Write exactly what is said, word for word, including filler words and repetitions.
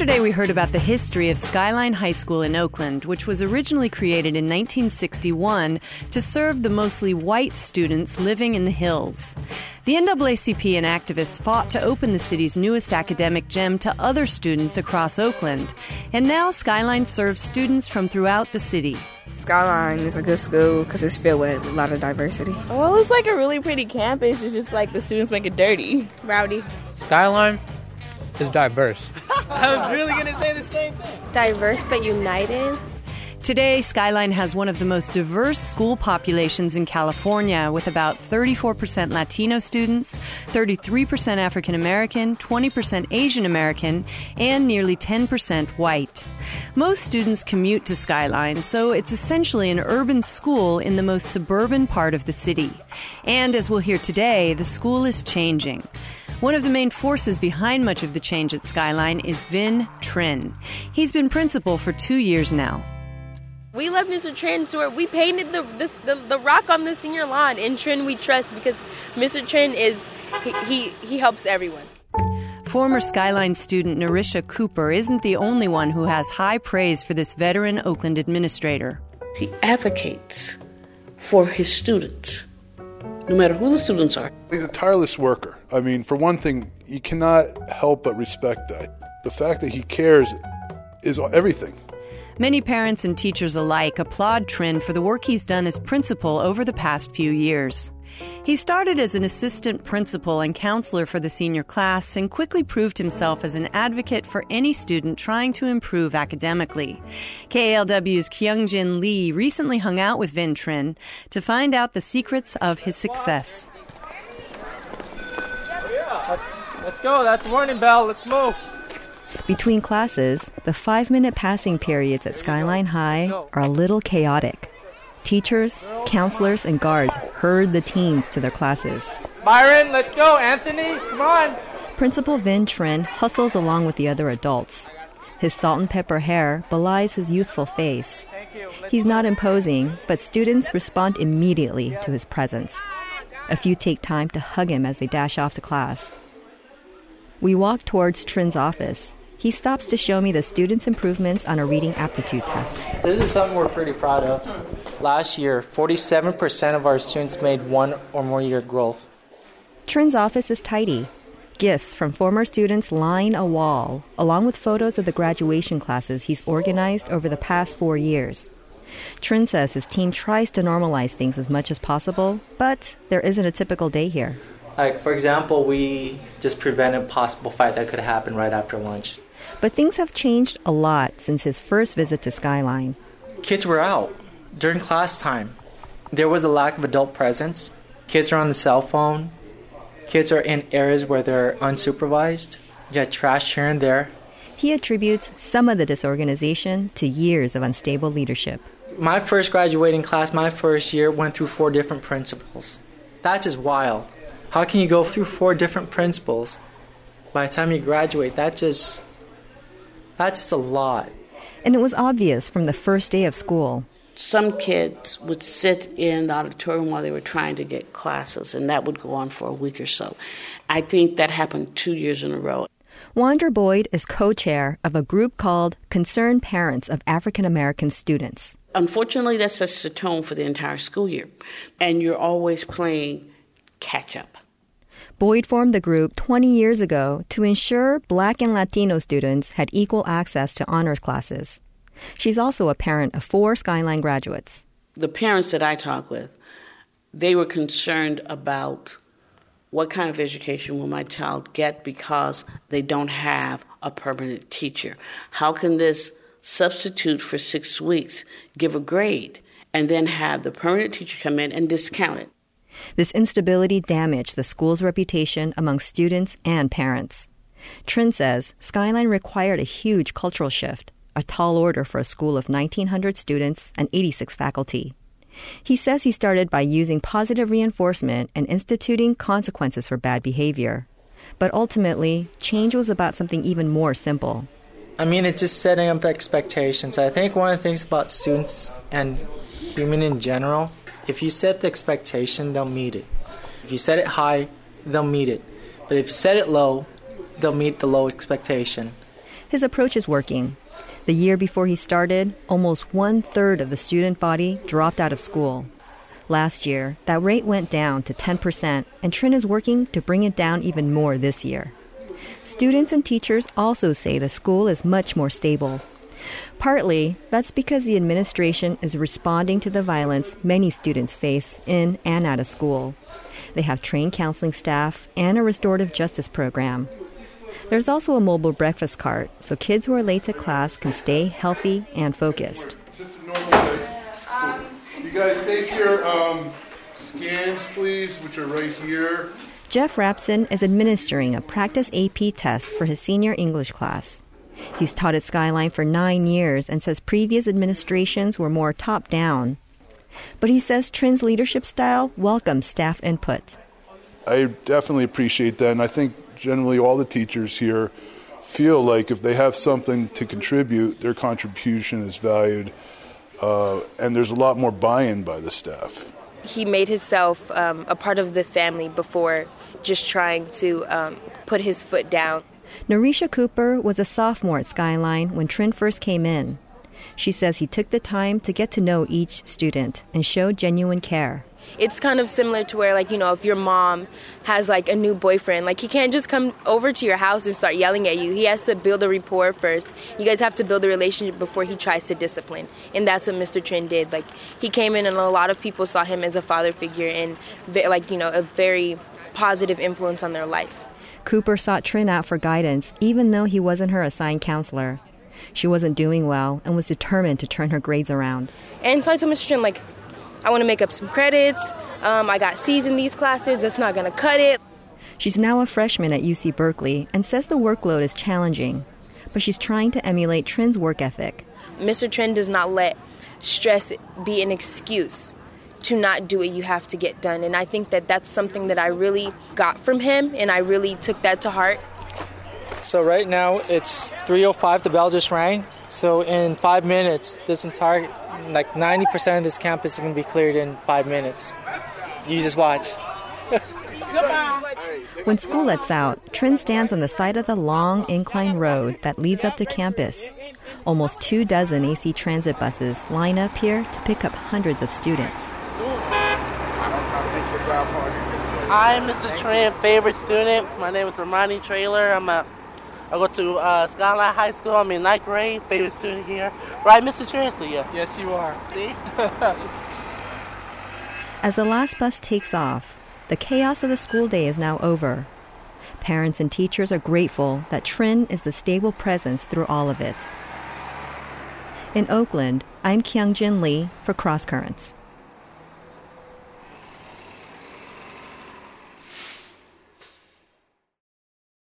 Yesterday we heard about the history of Skyline High School in Oakland, which was originally created in nineteen sixty-one to serve the mostly white students living in the hills. The N double A C P and activists fought to open the city's newest academic gem to other students across Oakland. And now Skyline serves students from throughout the city. Skyline is a good school because it's filled with a lot of diversity. Well, it's like a really pretty campus. It's just like the students make it dirty. Rowdy. Skyline is diverse. I was really going to say the same thing. Diverse but united. Today, Skyline has one of the most diverse school populations in California, with about thirty-four percent Latino students, thirty-three percent African American, twenty percent Asian American, and nearly ten percent white. Most students commute to Skyline, so it's essentially an urban school in the most suburban part of the city. And as we'll hear today, the school is changing. One of the main forces behind much of the change at Skyline is Vinh Trinh. He's been principal for two years now. We love Mister Trinh to where we painted the, this, the the rock on the senior lawn. In Trinh we trust because Mister Trinh is, he, he, he helps everyone. Former Skyline student Narisha Cooper isn't the only one who has high praise for this veteran Oakland administrator. He advocates for his students, no matter who the students are. He's a tireless worker. I mean, for one thing, you cannot help but respect that. The fact that he cares is everything. Many parents and teachers alike applaud Trinh for the work he's done as principal over the past few years. He started as an assistant principal and counselor for the senior class and quickly proved himself as an advocate for any student trying to improve academically. K A L W's Kyung-Jin Lee recently hung out with Vinh Trinh to find out the secrets of his success. Let's go. That's morning bell. Let's move. Between classes, the five-minute passing periods at Skyline High are a little chaotic. Teachers, counselors, and guards herd the teens to their classes. Byron, let's go. Anthony, come on. Principal Vinh Trinh hustles along with the other adults. His salt and pepper hair belies his youthful face. He's not imposing, but students respond immediately to his presence. A few take time to hug him as they dash off to class. We walk towards Trin's office. He stops to show me the students' improvements on a reading aptitude test. This is something we're pretty proud of. Last year, forty-seven percent of our students made one or more year growth. Trin's office is tidy. Gifts from former students line a wall, along with photos of the graduation classes he's organized over the past four years. Trinh says his team tries to normalize things as much as possible, but there isn't a typical day here. Like, for example, we just prevented a possible fight that could happen right after lunch. But things have changed a lot since his first visit to Skyline. Kids were out during class time. There was a lack of adult presence. Kids are on the cell phone. Kids are in areas where they're unsupervised. You got trash here and there. He attributes some of the disorganization to years of unstable leadership. My first graduating class, my first year, went through four different principals. That's just wild. How can you go through four different principals? By the time you graduate, that just, that's just a lot. And it was obvious from the first day of school. Some kids would sit in the auditorium while they were trying to get classes, and that would go on for a week or so. I think that happened two years in a row. Wander Boyd is co-chair of a group called Concerned Parents of African American Students. Unfortunately, that sets the tone for the entire school year, and you're always playing catch-up. Boyd formed the group twenty years ago to ensure Black and Latino students had equal access to honors classes. She's also a parent of four Skyline graduates. The parents that I talk with, they were concerned about what kind of education will my child get because they don't have a permanent teacher. How can this substitute for six weeks give a grade and then have the permanent teacher come in and discount it? This instability damaged the school's reputation among students and parents. Trinh says Skyline required a huge cultural shift, a tall order for a school of nineteen hundred students and eighty-six faculty. He says he started by using positive reinforcement and instituting consequences for bad behavior. But ultimately, change was about something even more simple. I mean, it's just setting up expectations. I think one of the things about students and human in general, if you set the expectation, they'll meet it. If you set it high, they'll meet it. But if you set it low, they'll meet the low expectation. His approach is working. The year before he started, almost one-third of the student body dropped out of school. Last year, that rate went down to ten percent, and Trin is working to bring it down even more this year. Students and teachers also say the school is much more stable. Partly, that's because the administration is responding to the violence many students face in and out of school. They have trained counseling staff and a restorative justice program. There's also a mobile breakfast cart, so kids who are late to class can stay healthy and focused. Just a normal day. Um, you guys take your um, scans, please, which are right here. Jeff Rapson is administering a practice A P test for his senior English class. He's taught at Skyline for nine years and says previous administrations were more top-down. But he says Trin's leadership style welcomes staff input. I definitely appreciate that, and I think generally all the teachers here feel like if they have something to contribute, their contribution is valued, uh, and there's a lot more buy-in by the staff. He made himself um, a part of the family before just trying to um, put his foot down. Narisha Cooper was a sophomore at Skyline when Trin first came in. She says he took the time to get to know each student and showed genuine care. It's kind of similar to where, like, you know, if your mom has, like, a new boyfriend, like, he can't just come over to your house and start yelling at you. He has to build a rapport first. You guys have to build a relationship before he tries to discipline. And that's what Mister Trin did. Like, he came in and a lot of people saw him as a father figure and, like, you know, a very positive influence on their life. Cooper sought Trin out for guidance, even though he wasn't her assigned counselor. She wasn't doing well and was determined to turn her grades around. And so I told Mister Trin, like, I want to make up some credits. Um, I got C's in these classes. That's not going to cut it. She's now a freshman at U C Berkeley and says the workload is challenging, but she's trying to emulate Trin's work ethic. Mister Trin does not let stress be an excuse to not do what you have to get done. And I think that that's something that I really got from him, and I really took that to heart. So right now it's three oh five, the bell just rang. So in five minutes, this entire, like ninety percent of this campus is going to be cleared in five minutes. You just watch. When school lets out, Trin stands on the side of the long incline road that leads up to campus. Almost two dozen A C transit buses line up here to pick up hundreds of students. I'm Mister Trin's favorite student. My name is Romani Trailer. I'm a I go to uh, Skyline High School. I'm in ninth grade, favorite student here. Right, Mister Transley? Yes, you are. See? As the last bus takes off, the chaos of the school day is now over. Parents and teachers are grateful that Trin is the stable presence through all of it. In Oakland, I'm Kyung-Jin Lee for Cross Currents.